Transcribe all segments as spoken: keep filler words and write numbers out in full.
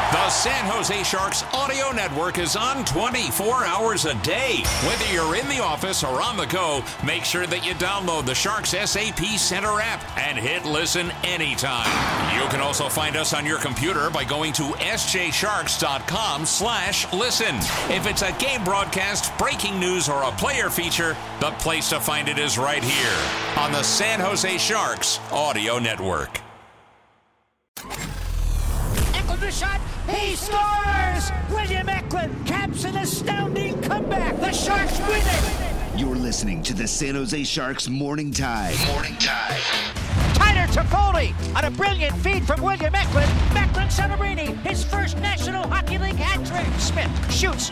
The San Jose Sharks audio network is on twenty-four hours a day. Whether you're in the office or on the go, make sure that you download the Sharks S A P Center app and hit listen anytime. You can also find us on your computer by going to s j sharks dot com slash listen. If it's a game broadcast, breaking news, or a player feature, the place to find it is right here on the San Jose Sharks audio network. The shot, he scores! William Eklund caps an astounding comeback. The Sharks win it! You're listening to the San Jose Sharks Morning Tide. Morning Tide. Tyler Toffoli on a brilliant feed from William Eklund. Macklin Celebrini, his first National Hockey League hat trick. Smith shoots.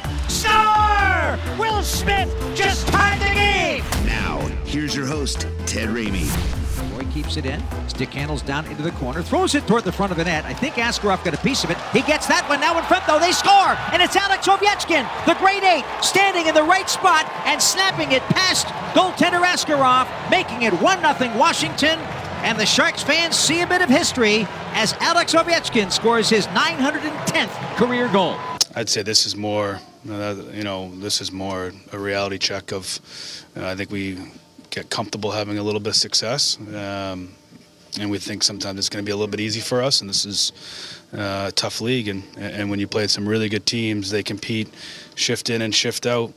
Star! Will Smith just tied the game! Now, here's your host, Ted Ramey. Roy keeps it in. Stick handles down into the corner. Throws it toward the front of the net. I think Askarov got a piece of it. He gets that one now in front, though. They score! And it's Alex Ovechkin, the great eight, standing in the right spot and snapping it past goaltender Askarov, making it one nothing Washington. And the Sharks fans see a bit of history as Alex Ovechkin scores his nine hundred tenth career goal. I'd say this is more, uh, you know, this is more a reality check of, uh, I think we get comfortable having a little bit of success, um, and we think sometimes it's going to be a little bit easy for us, and this is uh, a tough league, and, and when you play some really good teams, they compete shift in and shift out,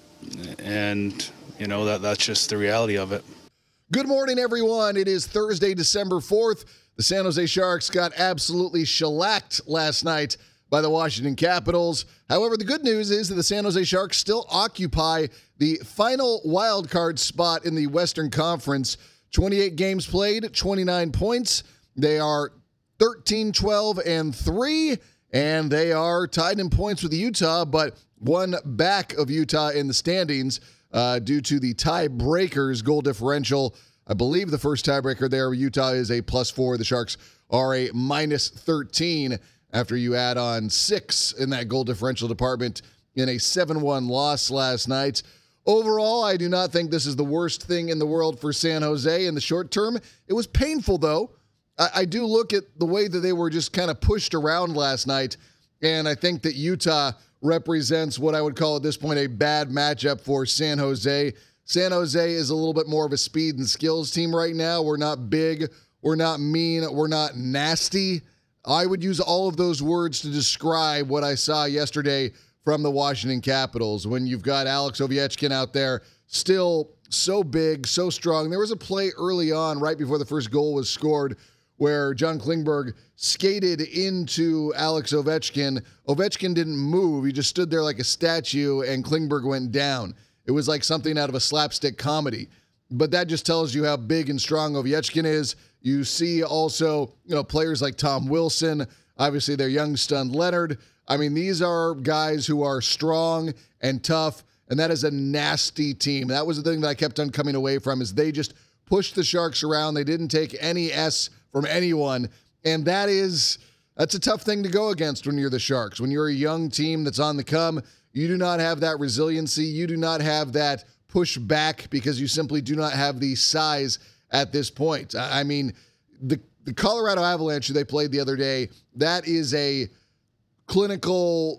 and, you know, that that's just the reality of it. Good morning, everyone. It is Thursday, December fourth. The San Jose Sharks got absolutely shellacked last night by the Washington Capitals. However, the good news is that the San Jose Sharks still occupy the final wild card spot in the Western Conference. twenty-eight games played, twenty-nine points. They are thirteen, twelve, and three, and they are tied in points with Utah, but one back of Utah in the standings uh, due to the tiebreakers goal differential. I believe the first tiebreaker there, Utah is a plus four. The Sharks are a minus thirteen. After you add on six in that goal differential department in a seven one loss last night. Overall, I do not think this is the worst thing in the world for San Jose in the short term. It was painful, though. I, I do look at the way that they were just kind of pushed around last night, and I think that Utah represents what I would call at this point a bad matchup for San Jose. San Jose is a little bit more of a speed and skills team right now. We're not big. We're not mean. We're not nasty. I would use all of those words to describe what I saw yesterday from the Washington Capitals when you've got Alex Ovechkin out there still so big, so strong. There was a play early on right before the first goal was scored where John Klingberg skated into Alex Ovechkin. Ovechkin didn't move. He just stood there like a statue, and Klingberg went down. It was like something out of a slapstick comedy. But that just tells you how big and strong Ovechkin is. You see also, you know, players like Tom Wilson, obviously their young stud Leonard. I mean, these are guys who are strong and tough, and that is a nasty team. That was the thing that I kept on coming away from, is they just pushed the Sharks around. They didn't take any S from anyone, and that is, that's a tough thing to go against when you're the Sharks. When you're a young team that's on the come, you do not have that resiliency. You do not have that push back because you simply do not have the size at this point. I mean, the the Colorado Avalanche who they played the other day, that is a clinical,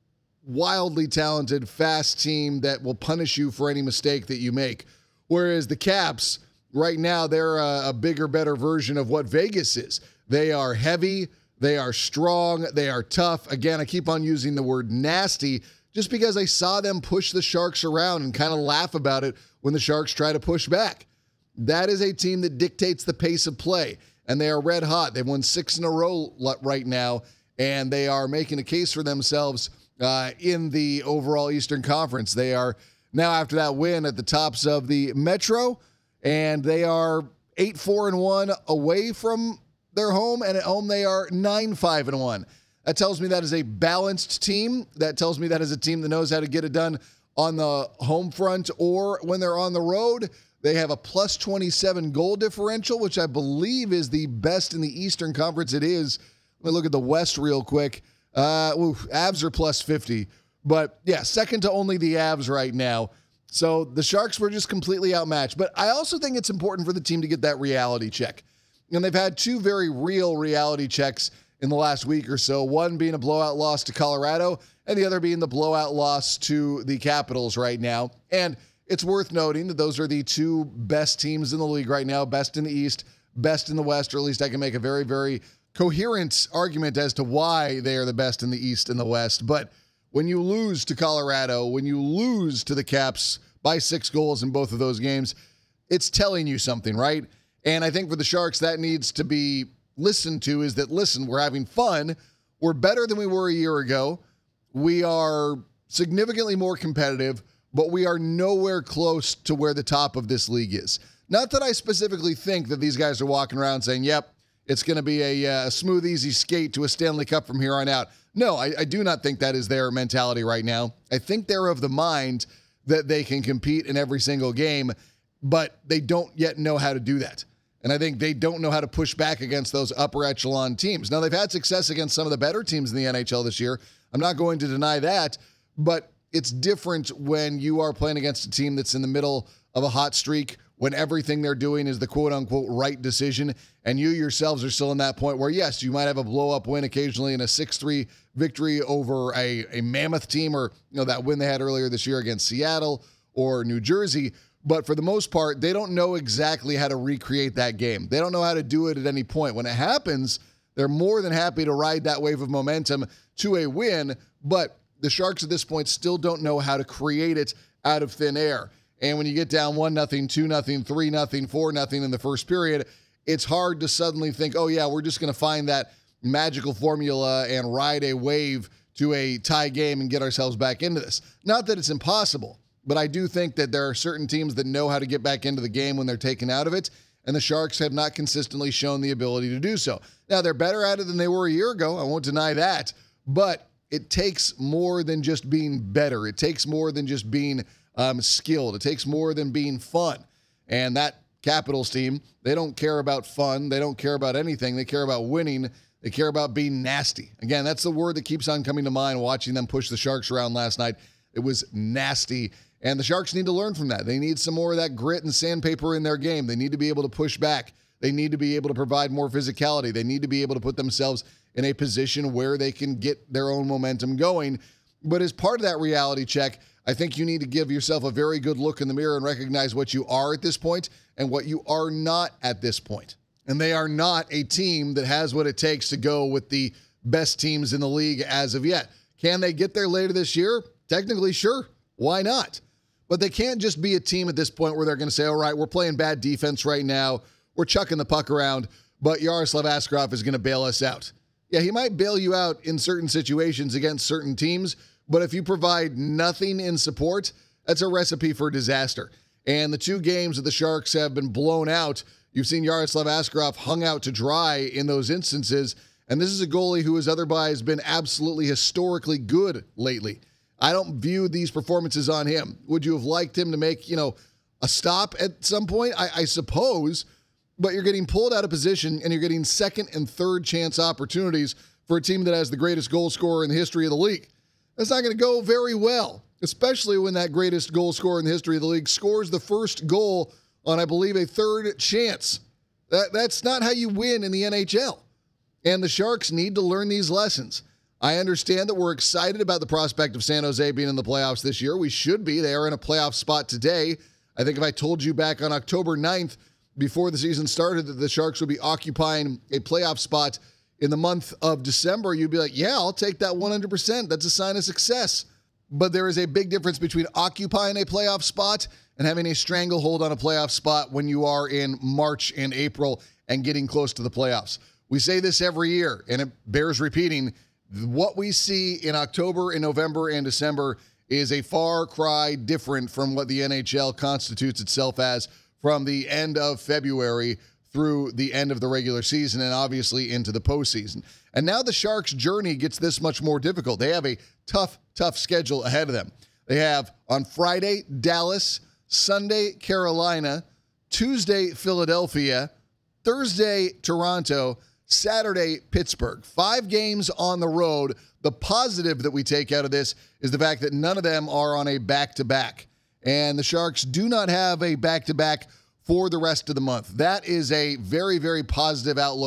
wildly talented, fast team that will punish you for any mistake that you make. Whereas the Caps, right now, they're a, a bigger, better version of what Vegas is. They are heavy, they are strong, they are tough. Again, I keep on using the word nasty just because I saw them push the Sharks around and kind of laugh about it when the Sharks try to push back. That is a team that dictates the pace of play, and they are red hot. They've won six in a row right now, and they are making a case for themselves uh, in the overall Eastern Conference. They are now, after that win, at the tops of the Metro, and they are eight four and one away from their home, and at home they are nine five and one. That tells me that is a balanced team. That tells me that is a team that knows how to get it done on the home front or when they're on the road. They have a plus twenty-seven goal differential, which I believe is the best in the Eastern Conference. It is. Let me look at the West real quick. Uh, ooh, Avs are plus fifty. But, yeah, second to only the Avs right now. So the Sharks were just completely outmatched. But I also think it's important for the team to get that reality check. And they've had two very real reality checks in the last week or so, one being a blowout loss to Colorado and the other being the blowout loss to the Capitals right now. And it's worth noting that those are the two best teams in the league right now, best in the East, best in the West, or at least I can make a very, very coherent argument as to why they are the best in the East and the West. But when you lose to Colorado, when you lose to the Caps by six goals in both of those games, it's telling you something, right? And I think for the Sharks, that needs to be listened to, is that, listen, we're having fun. We're better than we were a year ago. We are significantly more competitive, but we are nowhere close to where the top of this league is. Not that I specifically think that these guys are walking around saying, yep, it's going to be a, a smooth, easy skate to a Stanley Cup from here on out. No, I, I do not think that is their mentality right now. I think they're of the mind that they can compete in every single game, but they don't yet know how to do that. And I think they don't know how to push back against those upper echelon teams. Now, they've had success against some of the better teams in the N H L this year. I'm not going to deny that, but it's different when you are playing against a team that's in the middle of a hot streak, when everything they're doing is the quote-unquote right decision, and you yourselves are still in that point where, yes, you might have a blow-up win occasionally in a six three victory over a, a mammoth team, or you know that win they had earlier this year against Seattle or New Jersey. But for the most part, they don't know exactly how to recreate that game. They don't know how to do it at any point. When it happens, they're more than happy to ride that wave of momentum to a win, but the Sharks at this point still don't know how to create it out of thin air. And when you get down one nothing, two nothing, three nothing, four nothing in the first period, it's hard to suddenly think, oh yeah, we're just going to find that magical formula and ride a wave to a tie game and get ourselves back into this. Not that it's impossible, but I do think that there are certain teams that know how to get back into the game when they're taken out of it, and the Sharks have not consistently shown the ability to do so. Now, they're better at it than they were a year ago. I won't deny that, but it takes more than just being better. It takes more than just being um, skilled. It takes more than being fun. And that Capitals team, they don't care about fun. They don't care about anything. They care about winning. They care about being nasty. Again, that's the word that keeps on coming to mind watching them push the Sharks around last night. It was nasty. And the Sharks need to learn from that. They need some more of that grit and sandpaper in their game. They need to be able to push back. They need to be able to provide more physicality. They need to be able to put themselves in a position where they can get their own momentum going. But as part of that reality check, I think you need to give yourself a very good look in the mirror and recognize what you are at this point and what you are not at this point. And they are not a team that has what it takes to go with the best teams in the league as of yet. Can they get there later this year? Technically, sure. Why not? But they can't just be a team at this point where they're going to say, all right, we're playing bad defense right now. We're chucking the puck around, but Yaroslav Askarov is going to bail us out. Yeah, he might bail you out in certain situations against certain teams, but if you provide nothing in support, that's a recipe for disaster. And the two games that the Sharks have been blown out, you've seen Yaroslav Askarov hung out to dry in those instances, and this is a goalie who has otherwise been absolutely historically good lately. I don't view these performances on him. Would you have liked him to make, you know, a stop at some point? I, I suppose, but you're getting pulled out of position and you're getting second and third chance opportunities for a team that has the greatest goal scorer in the history of the league. That's not going to go very well, especially when that greatest goal scorer in the history of the league scores the first goal on, I believe, a third chance. That, that's not how you win in the N H L. And the Sharks need to learn these lessons. I understand that we're excited about the prospect of San Jose being in the playoffs this year. We should be. They are in a playoff spot today. I think if I told you back on October ninth, before the season started, that the Sharks would be occupying a playoff spot in the month of December, you'd be like, yeah, I'll take that one hundred percent. That's a sign of success. But there is a big difference between occupying a playoff spot and having a stranglehold on a playoff spot when you are in March and April and getting close to the playoffs. We say this every year, and it bears repeating. What we see in October and November and December is a far cry different from what the N H L constitutes itself as from the end of February through the end of the regular season and obviously into the postseason. And now the Sharks' journey gets this much more difficult. They have a tough, tough schedule ahead of them. They have on Friday, Dallas, Sunday, Carolina, Tuesday, Philadelphia, Thursday, Toronto, Saturday, Pittsburgh. Five games on the road. The positive that we take out of this is the fact that none of them are on a back-to-back. And the Sharks do not have a back-to-back for the rest of the month. That is a very, very positive outlook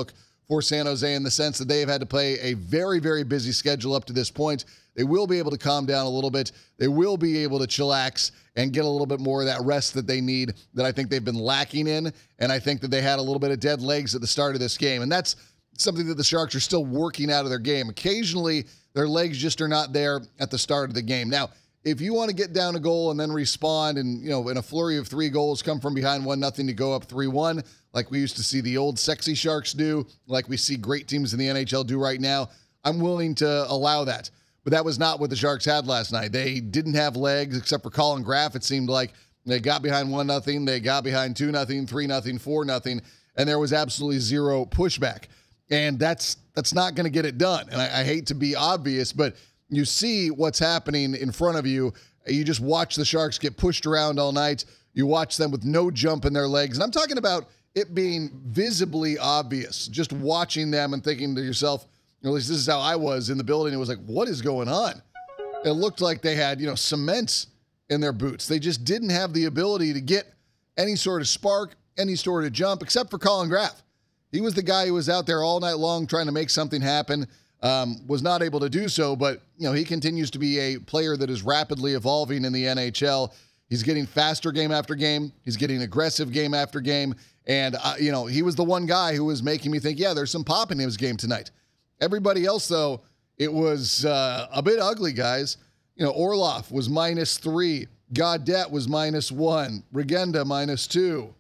for San Jose in the sense that they have had to play a very, very busy schedule up to this point. They will be able to calm down a little bit. They will be able to chillax and get a little bit more of that rest that they need that I think they've been lacking in. And I think that they had a little bit of dead legs at the start of this game. And that's something that the Sharks are still working out of their game. Occasionally, their legs just are not there at the start of the game. Now, if you want to get down a goal and then respond and, you know, in a flurry of three goals, come from behind one nothing to go up three one, like we used to see the old sexy Sharks do, like we see great teams in the N H L do right now, I'm willing to allow that. But that was not what the Sharks had last night. They didn't have legs except for Colin Graf. It seemed like they got behind one nothing, they got behind two nothing, three nothing, four nothing, and there was absolutely zero pushback. And that's that's not going to get it done. And I, I hate to be obvious, but you see what's happening in front of you. You just watch the Sharks get pushed around all night. You watch them with no jump in their legs. And I'm talking about it being visibly obvious, just watching them and thinking to yourself, at least this is how I was in the building. It was like, what is going on? It looked like they had, you know, cement in their boots. They just didn't have the ability to get any sort of spark, any sort of jump, except for Colin Graf. He was the guy who was out there all night long trying to make something happen, um, was not able to do so, but, you know, he continues to be a player that is rapidly evolving in the N H L. He's getting faster game after game. He's getting aggressive game after game. And, uh, you know, he was the one guy who was making me think, yeah, there's some pop in his game tonight. Everybody else, though, it was uh, a bit ugly, guys. You know, Orlov was minus three. Gaudette was minus one. Regenda minus two.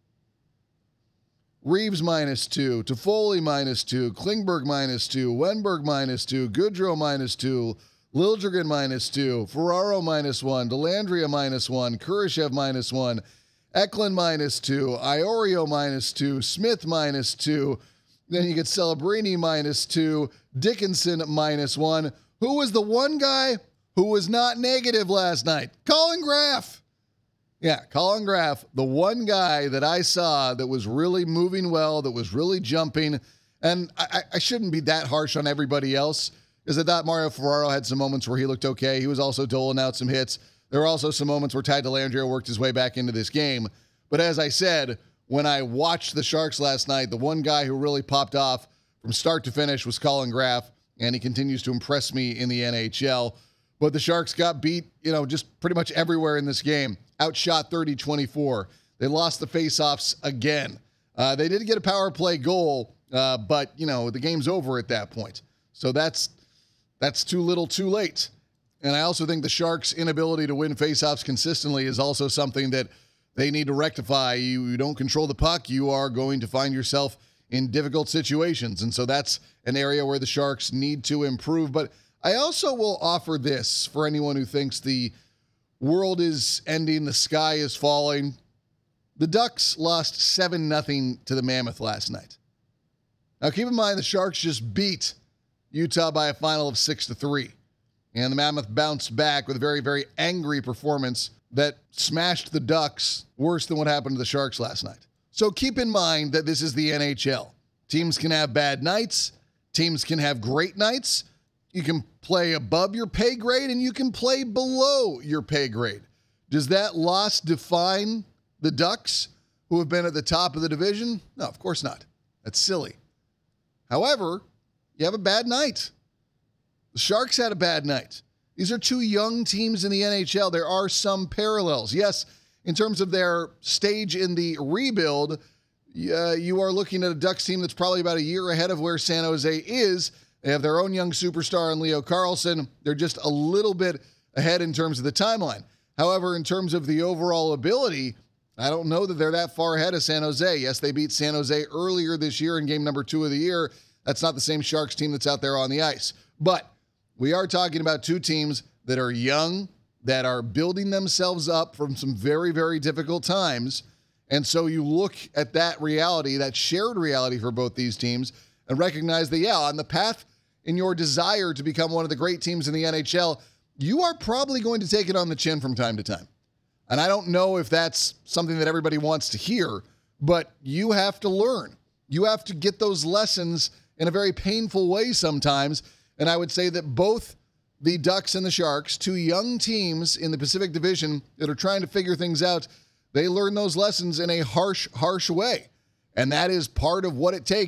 Reeves minus two. Toffoli minus two. Klingberg minus two. Wenberg minus two. Goodrow minus two. Liljegren minus two. Ferraro minus one. Dellandrea minus one. Kurashev minus one. Eklund minus two. Iorio minus two. Smith minus two. Then you get Celebrini minus two, Dickinson minus one. Who was the one guy who was not negative last night? Colin Graf. Yeah, Colin Graf, the one guy that I saw that was really moving well, that was really jumping. And I, I shouldn't be that harsh on everybody else, because I thought Mario Ferraro had some moments where he looked okay. He was also doling out some hits. There were also some moments where Ty Dellandrea worked his way back into this game. But as I said, when I watched the Sharks last night, the one guy who really popped off from start to finish was Colin Graf, and he continues to impress me in the N H L. But the Sharks got beat, you know, just pretty much everywhere in this game. Outshot thirty twenty-four. They lost the faceoffs again. Uh, they did get a power play goal, uh, but, you know, the game's over at that point. So that's that's too little too late. And I also think the Sharks' inability to win faceoffs consistently is also something that they need to rectify. You, you don't control the puck, you are going to find yourself in difficult situations. And so that's an area where the Sharks need to improve. But I also will offer this for anyone who thinks the world is ending, the sky is falling. The Ducks lost seven nothing to the Mammoth last night. Now keep in mind the Sharks just beat Utah by a final of six to three. And the Mammoth bounced back with a very, very angry performance that smashed the Ducks worse than what happened to the Sharks last night. So keep in mind that this is the N H L. Teams can have bad nights. Teams can have great nights. You can play above your pay grade and you can play below your pay grade. Does that loss define the Ducks, who have been at the top of the division? No, of course not. That's silly. However, you have a bad night. The Sharks had a bad night. These are two young teams in the N H L. There are some parallels. Yes, in terms of their stage in the rebuild, uh, you are looking at a Ducks team that's probably about a year ahead of where San Jose is. They have their own young superstar in Leo Carlsson. They're just a little bit ahead in terms of the timeline. However, in terms of the overall ability, I don't know that they're that far ahead of San Jose. Yes, they beat San Jose earlier this year in game number two of the year. That's not the same Sharks team that's out there on the ice. But we are talking about two teams that are young, that are building themselves up from some very, very difficult times. And so you look at that reality, that shared reality for both these teams, and recognize that, yeah, on the path in your desire to become one of the great teams in the N H L, you are probably going to take it on the chin from time to time. And I don't know if that's something that everybody wants to hear, but you have to learn. You have to get those lessons in a very painful way sometimes. And I would say that both the Ducks and the Sharks, two young teams in the Pacific Division that are trying to figure things out, they learn those lessons in a harsh, harsh way. And that is part of what it takes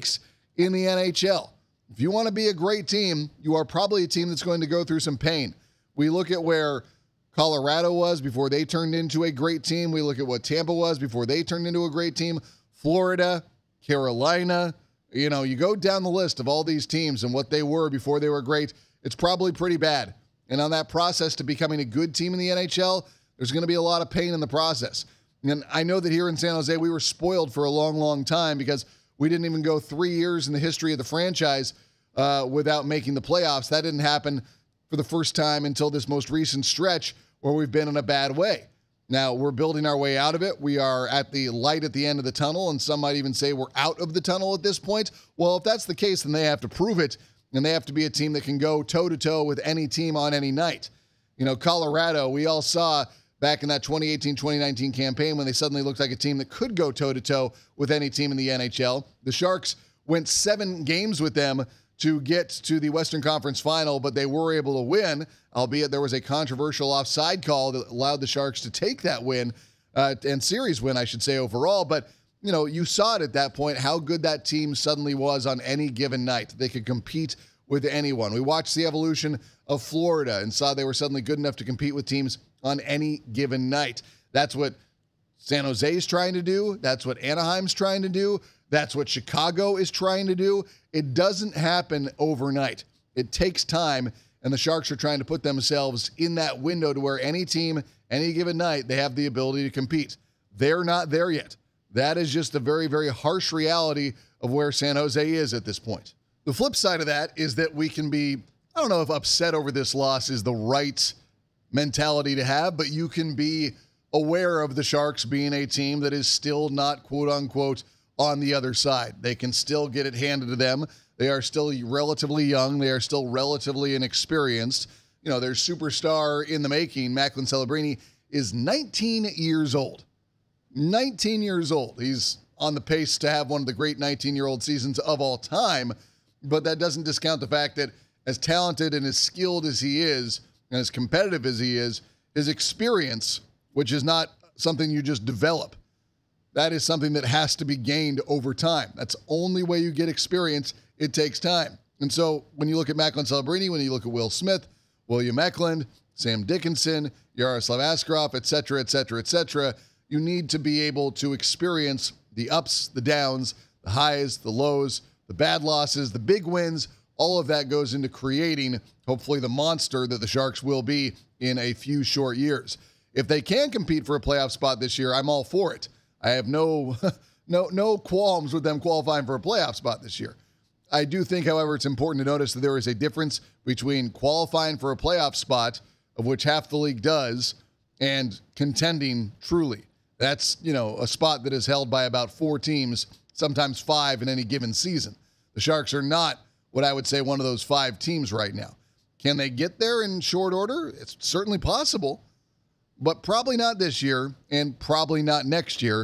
in the N H L. If you want to be a great team, you are probably a team that's going to go through some pain. We look at where Colorado was before they turned into a great team. We look at what Tampa was before they turned into a great team. Florida, Carolina, you know, you go down the list of all these teams and what they were before they were great. It's probably pretty bad. And on that process to becoming a good team in the N H L, there's going to be a lot of pain in the process. And I know that here in San Jose, we were spoiled for a long, long time because we didn't even go three years in the history of the franchise uh, without making the playoffs. That didn't happen for the first time until this most recent stretch where we've been in a bad way. Now, we're building our way out of it. We are at the light at the end of the tunnel, and some might even say we're out of the tunnel at this point. Well, if that's the case, then they have to prove it, and they have to be a team that can go toe-to-toe with any team on any night. You know, Colorado, we all saw back in that twenty eighteen twenty nineteen campaign when they suddenly looked like a team that could go toe-to-toe with any team in the N H L. The Sharks went seven games with them to get to the Western Conference Final, but they were able to win, albeit there was a controversial offside call that allowed the Sharks to take that win, uh, and series win, I should say, overall. But, you know, you saw it at that point, how good that team suddenly was on any given night. They could compete with anyone. We watched the evolution of Florida and saw they were suddenly good enough to compete with teams on any given night. That's what San Jose is trying to do. That's what Anaheim's trying to do. That's what Chicago is trying to do. It doesn't happen overnight. It takes time, and the Sharks are trying to put themselves in that window to where any team, any given night, they have the ability to compete. They're not there yet. That is just a very, very harsh reality of where San Jose is at this point. The flip side of that is that we can be, I don't know if upset over this loss is the right mentality to have, but you can be aware of the Sharks being a team that is still not, quote unquote, on the other side. They can still get it handed to them. They are still relatively young. They are still relatively inexperienced. You know, their superstar in the making, Macklin Celebrini, is nineteen years old. nineteen years old. He's on the pace to have one of the great nineteen-year-old seasons of all time, but that doesn't discount the fact that as talented and as skilled as he is, and as competitive as he is, his experience, which is not something you just develop, that is something that has to be gained over time. That's the only way you get experience. It takes time. And so when you look at Macklin Celebrini, when you look at Will Smith, William Eklund, Sam Dickinson, Yaroslav Askarov, et cetera, et cetera, et cetera, you need to be able to experience the ups, the downs, the highs, the lows, the bad losses, the big wins. All of that goes into creating, hopefully, the monster that the Sharks will be in a few short years. If they can compete for a playoff spot this year, I'm all for it. I have no, no, no qualms with them qualifying for a playoff spot this year. I do think, however, it's important to notice that there is a difference between qualifying for a playoff spot, of which half the league does, and contending truly. That's, you know, a spot that is held by about four teams, sometimes five in any given season. The Sharks are not what I would say one of those five teams right now. Can they get there in short order? It's certainly possible, but probably not this year and probably not next year.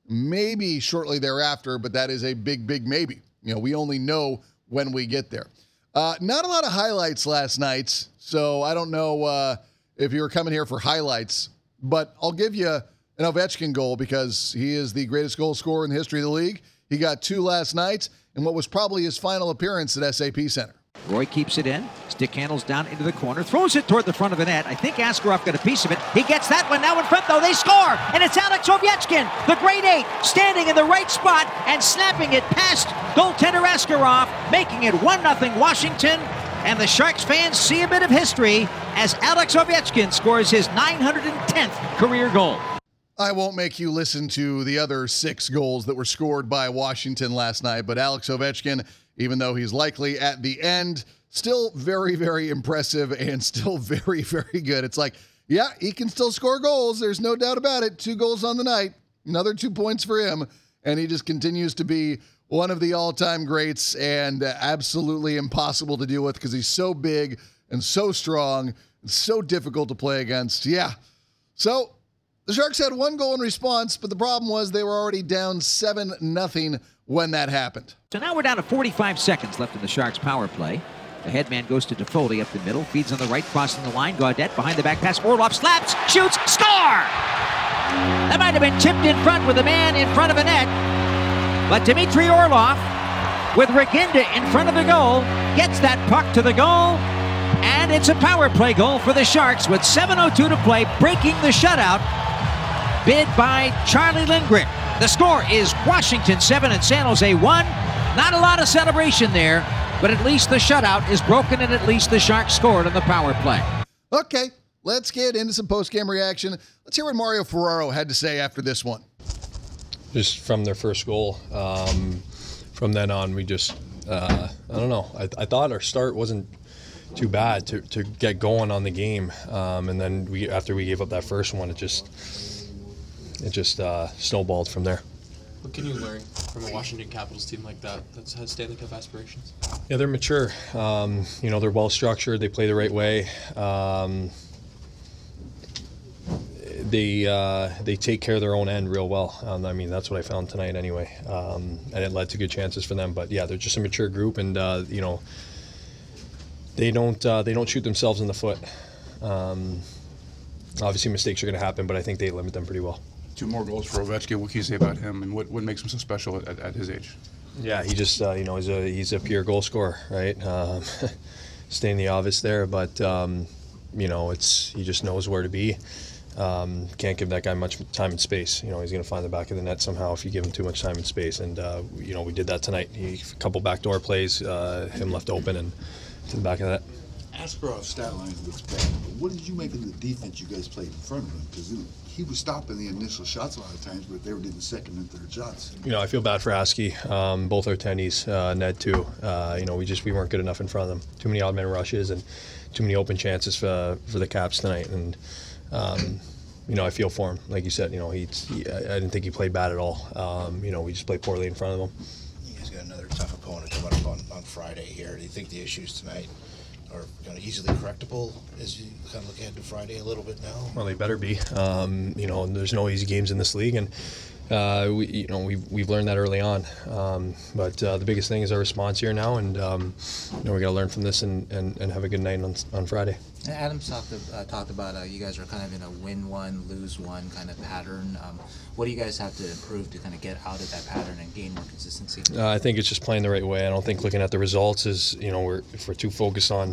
Maybe shortly thereafter, but that is a big, big maybe. You know, we only know when we get there. Uh, not a lot of highlights last night, so I don't know uh, if you were coming here for highlights, but I'll give you an Ovechkin goal because he is the greatest goal scorer in the history of the league. He got two last night in what was probably his final appearance at S A P Center. Roy keeps it in. Stick handles down into the corner. Throws it toward the front of the net. I think Askarov got a piece of it. He gets that one now in front, though. They score. And it's Alex Ovechkin, the great eight, standing in the right spot and snapping it past goaltender Askarov, making it one nothing Washington. And the Sharks fans see a bit of history as Alex Ovechkin scores his nine hundred tenth career goal. I won't make you listen to the other six goals that were scored by Washington last night, but Alex Ovechkin, even though he's likely at the end, still very, very impressive and still very, very good. It's like, yeah, he can still score goals. There's no doubt about it. Two goals on the night, another two points for him, and he just continues to be one of the all-time greats and absolutely impossible to deal with because he's so big and so strong and so difficult to play against. Yeah, so the Sharks had one goal in response, but the problem was they were already down seven nothing when that happened. So now we're down to forty-five seconds left in the Sharks power play. The headman goes to Toffoli up the middle, feeds on the right, crossing the line. Gaudette behind the back pass. Orlov slaps, shoots, score! That might have been tipped in front with a man in front of a net. But Dmitry Orlov with Reginda in front of the goal. Gets that puck to the goal. And it's a power play goal for the Sharks with seven oh two to play, breaking the shutout bid by Charlie Lindgren. The score is Washington seven and San Jose one. Not a lot of celebration there, but at least the shutout is broken and at least the Sharks scored on the power play. Okay, let's get into some post-game reaction. Let's hear what Mario Ferraro had to say after this one. Just from their first goal, um, from then on, we just, uh, I don't know. I, I thought our start wasn't too bad to, to get going on the game, um, and then we after we gave up that first one, it just it just uh, snowballed from there. What can you learn from a Washington Capitals team like that that has Stanley Cup aspirations? Yeah, they're mature. Um, you know, they're well structured. They play the right way. Um, they uh, they take care of their own end real well. Um, I mean, that's what I found tonight anyway, um, and it led to good chances for them. But yeah, they're just a mature group, and uh, you know, they don't uh, they don't shoot themselves in the foot. Um, obviously, mistakes are going to happen, but I think they limit them pretty well. Two more goals for Ovechkin. What can you say about him, and what, what makes him so special at, at his age? Yeah, he just uh, you know he's a he's a pure goal scorer, right? Um, stating the obvious there, but um, you know it's he just knows where to be. Um, can't give that guy much time and space. You know he's going to find the back of the net somehow if you give him too much time and space. And uh, you know we did that tonight. He, a couple backdoor plays, uh, him left open and to the back of that. Askarov stat line looks bad, but what did you make of the defense you guys played in front of him? Because he was stopping the initial shots a lot of times, but they were getting second and third shots. You know, I feel bad for Askey. Um, both our tennies, uh, Ned too. Uh, you know, we just we weren't good enough in front of them. Too many odd man rushes and too many open chances for for the Caps tonight. And um, you know, I feel for him. Like you said, you know, he, he I didn't think he played bad at all. Um, you know, we just played poorly in front of him. You guys got another tough opponent coming up on, on Friday here. Do you think the issues tonight are kind of easily correctable as you kind of look ahead to Friday a little bit now? Well, they better be. Um, you know, there's no easy games in this league, and uh, we, you know, we've we've learned that early on. Um, but uh, the biggest thing is our response here now, and um, you know, we got to learn from this and, and, and have a good night on on Friday. Adams talked uh, talked about uh, you guys are kind of in a win one, lose one kind of pattern. Um, what do you guys have to improve to kind of get out of that pattern and gain more consistency? Uh, I think it's just playing the right way. I don't think looking at the results is, you know, we're if we're too focused on,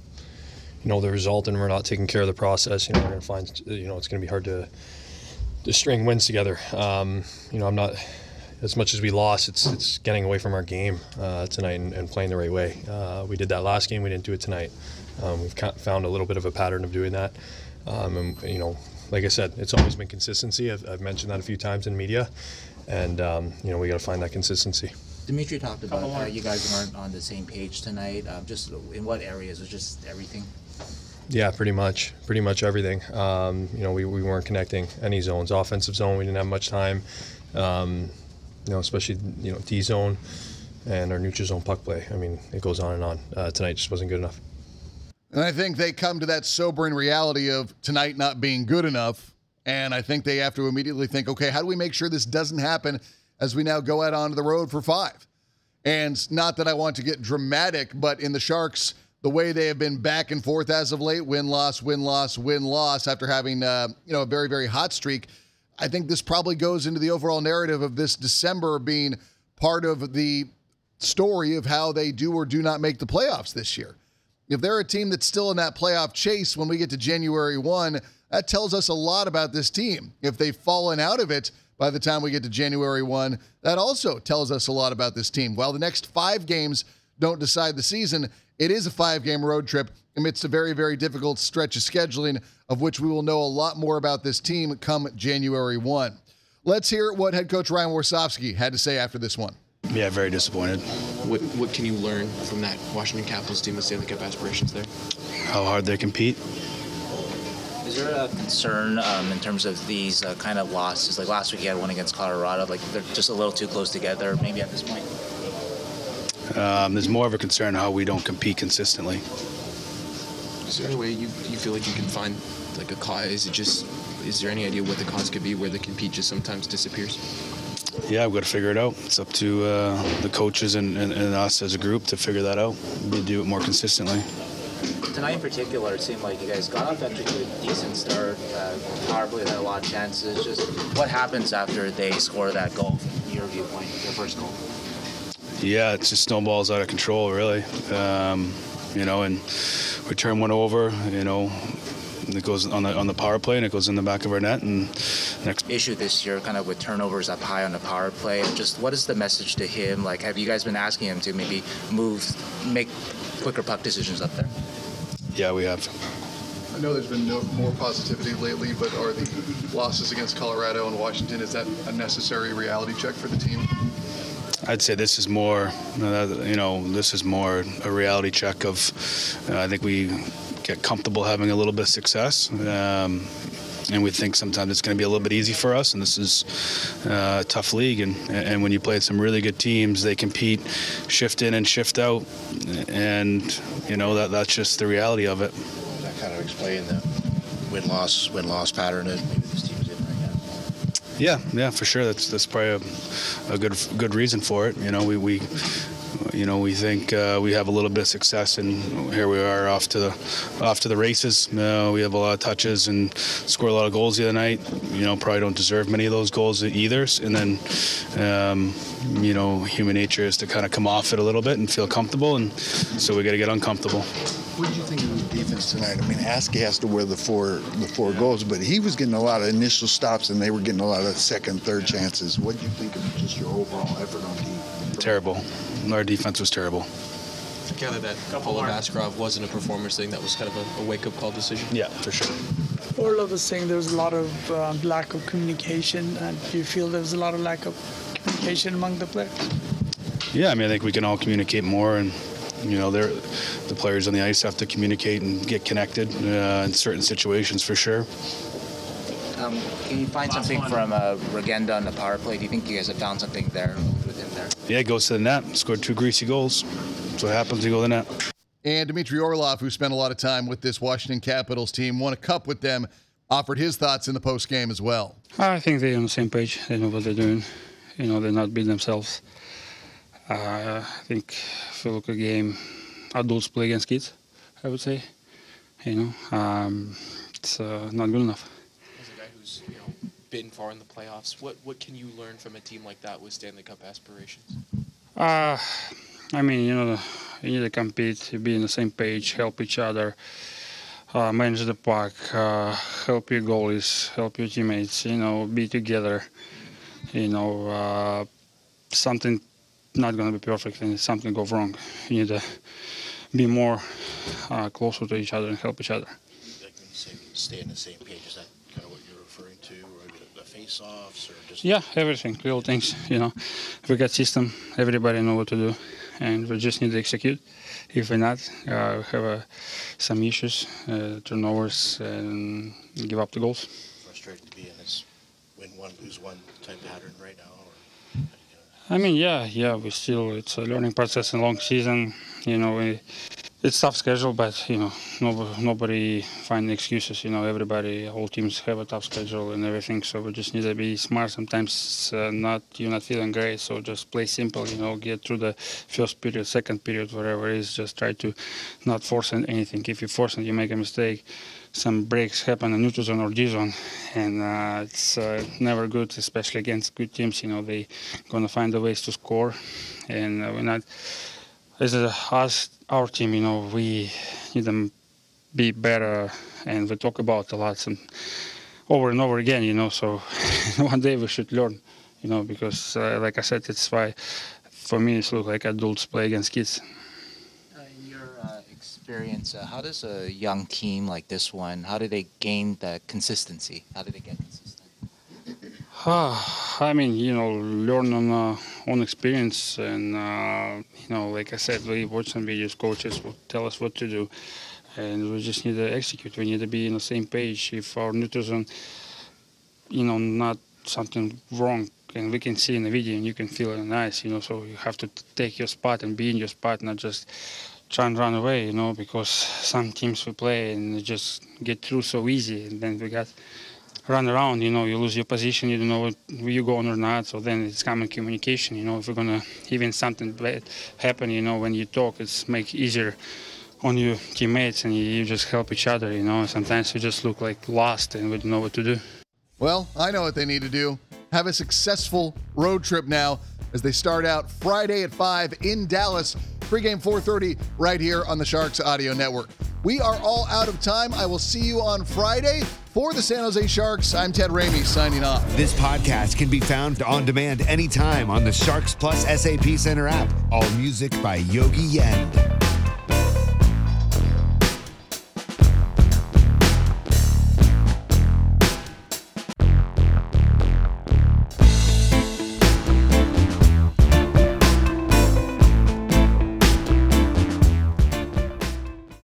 you know, the result and we're not taking care of the process, you know, we're going to find, you know, it's going to be hard to to string wins together. Um, you know, I'm not, as much as we lost, it's it's getting away from our game uh, tonight and, and playing the right way. Uh, we did that last game. We didn't do it tonight. Um, we've found a little bit of a pattern of doing that. Um, and, you know, like I said, it's always been consistency. I've, I've mentioned that a few times in media. And, um, you know, we got to find that consistency. Dimitri talked about how you guys weren't on the same page tonight. Um, just in what areas? Was just everything? Yeah, pretty much. Pretty much everything. Um, you know, we, we weren't connecting any zones. Offensive zone, we didn't have much time. Um, you know, especially, you know, D zone and our neutral zone puck play. I mean, it goes on and on. Uh, tonight just wasn't good enough. And I think they come to that sobering reality of tonight not being good enough. And I think they have to immediately think, okay, how do we make sure this doesn't happen as we now go out onto the road for five? And not that I want to get dramatic, but in the Sharks, the way they have been back and forth as of late, win-loss, win-loss, win-loss, after having uh, you know a very, very hot streak, I think this probably goes into the overall narrative of this December being part of the story of how they do or do not make the playoffs this year. If they're a team that's still in that playoff chase when we get to January first, that tells us a lot about this team. If they've fallen out of it by the time we get to January first, that also tells us a lot about this team. While the next five games don't decide the season, it is a five-game road trip amidst a very, very difficult stretch of scheduling, of which we will know a lot more about this team come January first. Let's hear what head coach Ryan Warsofsky had to say after this one. Yeah, very disappointed. What what can you learn from that Washington Capitals team with Stanley Cup aspirations there? How hard they compete. Is there a concern um, in terms of these uh, kind of losses? Like last week you had one against Colorado. Like they're just a little too close together maybe at this point? Um, there's more of a concern how we don't compete consistently. Is there any way you, you feel like you can find like a cause? Is it just, is there any idea what the cause could be where the compete just sometimes disappears? Yeah, we've got to figure it out. It's up to uh, the coaches and, and, and us as a group to figure that out. We do it more consistently. Tonight in particular, it seemed like you guys got off to a decent start. Uh, power play had a lot of chances. Just what happens after they score that goal from your viewpoint, their first goal? Yeah, it just snowballs out of control, really. Um, you know, and we turn one over, you know, and it goes on the on the power play, and it goes in the back of our net. And next issue this year, kind of with turnovers up high on the power play. Just what is the message to him? Like, have you guys been asking him to maybe move, make quicker puck decisions up there? Yeah, we have. I know there's been no more positivity lately, but are the losses against Colorado and Washington, is that a necessary reality check for the team? I'd say this is more, you know, this is more a reality check of, uh, I think we get comfortable having a little bit of success. Um, and we think sometimes it's going to be a little bit easy for us, and this is uh, a tough league. And, and when you play some really good teams, they compete shift in and shift out. And, you know, that that's just the reality of it. That kind of explain the win-loss, win-loss pattern that maybe this team's in right now. Yeah, yeah, for sure. That's that's probably a, a good good reason for it. You know, we, we you know we think uh, we have a little bit of success, and here we are off to the off to the races. Uh, we have a lot of touches and score a lot of goals the other night. You know, probably don't deserve many of those goals either. And then, um, you know, human nature is to kind of come off it a little bit and feel comfortable, and so we got to get uncomfortable. What did you think of the defense tonight? I mean, Askey has to wear the four the four goals, but he was getting a lot of initial stops, and they were getting a lot of second, third chances. What did you think of just your overall effort on defense? Terrible. Our defense was terrible. Kind of that Paul Askarov wasn't a performance thing. That was kind of a, a wake-up call decision. Yeah, for sure. Orlov was saying there was a lot of uh, lack of communication, and do you feel there was a lot of lack of communication among the players? Yeah, I mean, I think we can all communicate more, and you know, they're, the players on the ice have to communicate and get connected uh, in certain situations, for sure. Um, can you find something from uh, Regenda on the power play? Do you think you guys have found something there with him there? Yeah, he goes to the net, scored two greasy goals. That's what happens, you go to the net. And Dmitry Orlov, who spent a lot of time with this Washington Capitals team, won a cup with them, offered his thoughts in the post-game as well. I think they're on the same page. They know what they're doing. You know, they're not beating themselves. Uh, I think if you look at the game, adults play against kids, I would say. You know, um, it's uh, not good enough. As a guy who's, you know, been far in the playoffs, what, what can you learn from a team like that with Stanley Cup aspirations? Uh, I mean, you know, you need to compete, be on the same page, help each other, uh, manage the puck, uh, help your goalies, help your teammates, you know, be together. You know, uh, something not going to be perfect and something goes wrong. You need to be more uh, closer to each other and help each other. Like when you say stay on the same page, is that kind of what you're referring to, or the, the face-offs, or just? Yeah, everything, little things. You know, we got system. Everybody know what to do, and we just need to execute. If we're not, uh, we have uh, some issues, uh, turnovers, and give up the goals. Frustrated to be in this win one, lose one type pattern right now. I mean, yeah, yeah, we still, it's a learning process and long season. You know, we, it's tough schedule, but, you know, nobody, nobody find excuses. You know, everybody, all teams have a tough schedule and everything, so we just need to be smart. Sometimes uh, not you're not feeling great, so just play simple, you know, get through the first period, second period, whatever it is, just try to not force anything. If you force it, you make a mistake. Some breaks happen in neutral zone or D zone, and uh, it's uh, never good, especially against good teams. You know, they gonna find the ways to score, and uh, we're not. As a, us, our team, you know, we need to be better, and we talk about a lot, some over and over again. You know, so one day we should learn. You know, because uh, like I said, it's why for me it looks like adults play against kids. Experience, uh, how does a young team like this one, how do they gain the consistency? How do they get consistent? Uh, I mean, you know, learn on uh, own experience, and uh, you know, like I said, we watch some videos, coaches will tell us what to do, and we just need to execute. We need to be on the same page. If our neutral zone, you know, not something wrong, and we can see in the video, and you can feel it on the ice, you know, so you have to take your spot and be in your spot, not just try and run away, you know, because some teams we play and they just get through so easy, and then we got run around, you know, you lose your position, you don't know where you going or not, so then it's common communication, you know, if we're gonna, even something bad happen, you know, when you talk, it's make easier on your teammates, and you, you just help each other, you know, sometimes we just look like lost and we don't know what to do. Well, I know what they need to do. Have a successful road trip now as they start out Friday at five in Dallas. Pregame four thirty right here on the Sharks Audio Network. We are all out of time. I will see you on Friday. For the San Jose Sharks, I'm Ted Ramey signing off. This podcast can be found on demand anytime on the Sharks Plus S A P Center app. All music by Yogi Yend.